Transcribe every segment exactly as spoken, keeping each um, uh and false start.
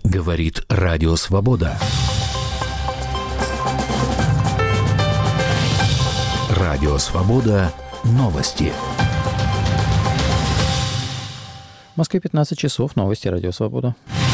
Говорит Радио Свобода. Радио Свобода. Новости. В Москве пятнадцать часов. Новости Радио Свобода.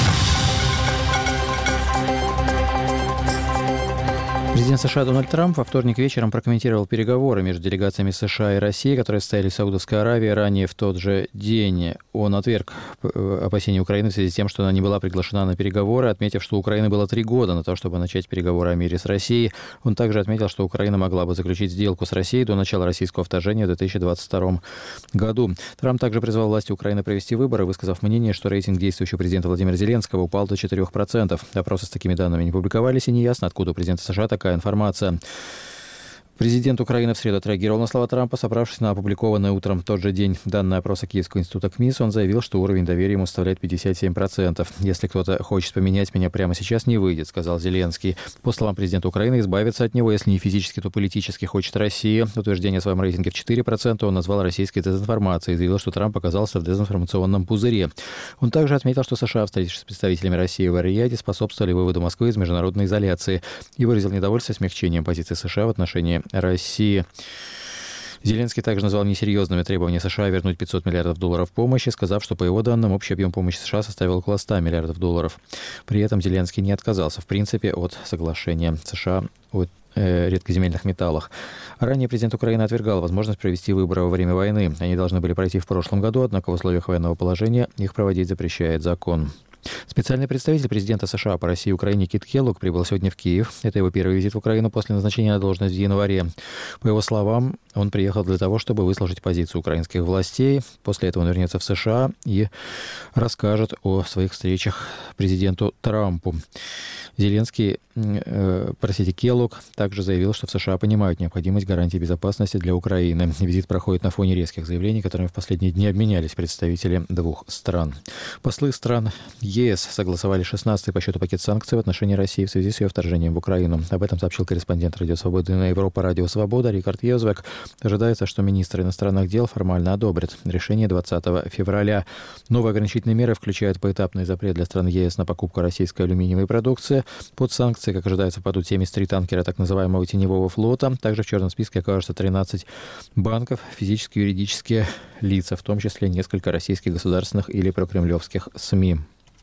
Президент США Дональд Трамп во вторник вечером прокомментировал переговоры между делегациями США и России, которые состоялись в Саудовской Аравии ранее в тот же день. Он отверг опасения Украины в связи с тем, что она не была приглашена на переговоры, отметив, что у Украины было три года на то, чтобы начать переговоры о мире с Россией. Он также отметил, что Украина могла бы заключить сделку с Россией до начала российского вторжения в две тысячи двадцать втором году. Трамп также призвал власти Украины провести выборы, высказав мнение, что рейтинг действующего президента Владимира Зеленского упал до четырех процентов. Опросы с такими данными не публиковались, и неясно, откуда у президента США такая информация. Президент Украины в среду отреагировал на слова Трампа, собравшись на опубликованное утром в тот же день данные опроса Киевского института КМИС. Он заявил, что уровень доверия ему составляет пятьдесят семь процентов. «Если кто-то хочет поменять меня прямо сейчас, не выйдет», — сказал Зеленский. По словам президента Украины, избавиться от него, если не физически, то политически хочет Россия. Утверждение о своем рейтинге в четыре процента он назвал российской дезинформацией и заявил, что Трамп оказался в дезинформационном пузыре. Он также отметил, что США, встретившись с представителями России в Эр-Рияде, способствовали выводу Москвы из международной изоляции и выразил недовольство смягчением позиции США в отношении России. Зеленский также назвал несерьезными требования США вернуть пятьсот миллиардов долларов помощи, сказав, что, по его данным, общий объем помощи США составил около ста миллиардов долларов. При этом Зеленский не отказался, в принципе, от соглашения США о э, редкоземельных металлах. Ранее президент Украины отвергал возможность провести выборы во время войны. Они должны были пройти в прошлом году, однако в условиях военного положения их проводить запрещает закон. Специальный представитель президента США по России и Украине Кит Келлог прибыл сегодня в Киев. Это его первый визит в Украину после назначения на должность в январе. По его словам, он приехал для того, чтобы выслушать позицию украинских властей. После этого он вернется в США и расскажет о своих встречах президенту Трампу. Зеленский, э, простите, Келлог также заявил, что в США понимают необходимость гарантии безопасности для Украины. Визит проходит на фоне резких заявлений, которыми в последние дни обменялись представители двух стран. Послы стран ЕС согласовали шестнадцатый по счету пакет санкций в отношении России в связи с ее вторжением в Украину. Об этом сообщил корреспондент Радио Свободы на Европа Радио Свобода Рикард Йозвек. Ожидается, что министры иностранных дел формально одобрят решение двадцатого февраля. Новые ограничительные меры включают поэтапный запрет для стран ЕС на покупку российской алюминиевой продукции. Под санкции, как ожидается, падут семьдесят три танкера так называемого теневого флота. Также в черном списке окажутся тринадцать банков, физические и юридические лица, в том числе несколько российских государственных или прокремлевских СМИ.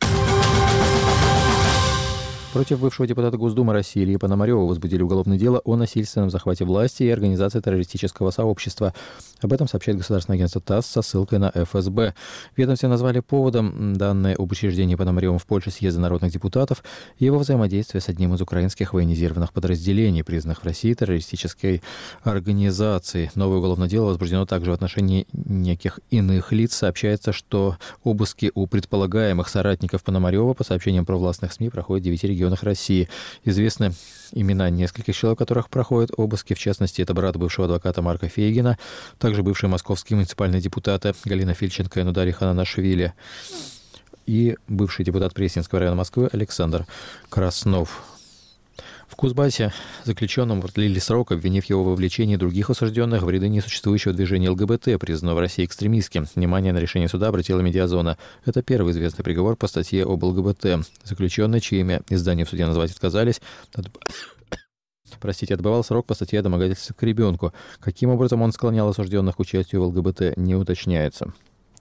Против бывшего депутата Госдумы России Ильи Пономарева возбудили уголовное дело о насильственном захвате власти и организации террористического сообщества. Об этом сообщает государственное агентство ТАСС со ссылкой на эф эс бэ. Ведомстве назвали поводом данные об учреждении Пономаревым в Польше съезда народных депутатов и его взаимодействие с одним из украинских военизированных подразделений, признанных в России террористической организацией. Новое уголовное дело возбуждено также в отношении неких иных лиц. Сообщается, что обыски у предполагаемых соратников Пономарева по сообщениям провластных СМИ проходят в девяти регионах России. Известны имена нескольких человек, у которых проходят обыски. В частности, это брат бывшего адвоката Марка Фейгина, также бывшие московские муниципальные депутаты Галина Фильченко и Нударий Хананашвили и бывший депутат Пресненского района Москвы Александр Краснов. В Кузбассе заключенному продлили срок, обвинив его в вовлечении других осужденных в ряды несуществующего движения эл гэ бэ тэ, признанного в России экстремистским. Внимание на решение суда обратила медиазона. Это первый известный приговор по статье об эл гэ бэ тэ. Заключенный, чье имя издание в суде назвать отказались, от... простите, отбывал срок по статье о домогательстве к ребенку. Каким образом он склонял осужденных к участию в эл гэ бэ тэ, не уточняется.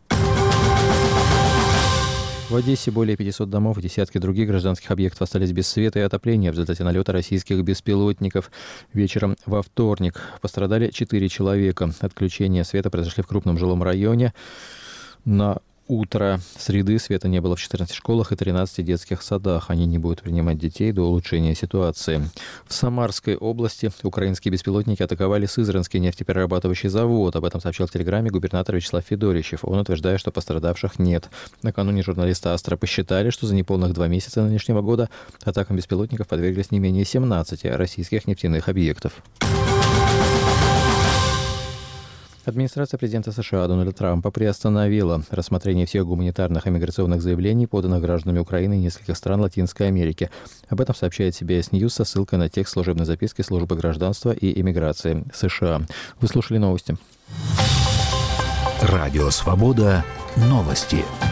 В Одессе более пятисот домов и десятки других гражданских объектов остались без света и отопления в результате налета российских беспилотников. Вечером во вторник пострадали четыре человека. Отключения света произошли в крупном жилом районе. На утро среды света не было в четырнадцати школах и тринадцати детских садах. Они не будут принимать детей до улучшения ситуации. В Самарской области украинские беспилотники атаковали Сызранский нефтеперерабатывающий завод. Об этом сообщил в Телеграме губернатор Вячеслав Федорищев. Он утверждает, что пострадавших нет. Накануне журналисты Астра посчитали, что за неполных два месяца нынешнего года атакам беспилотников подверглись не менее семнадцати российских нефтяных объектов. Администрация президента США Дональда Трампа приостановила рассмотрение всех гуманитарных и миграционных заявлений, поданных гражданами Украины и нескольких стран Латинской Америки. Об этом сообщает си би эс News со ссылкой на текст служебной записки Службы гражданства и иммиграции США. Вы слушали новости. Радио Свобода. Новости.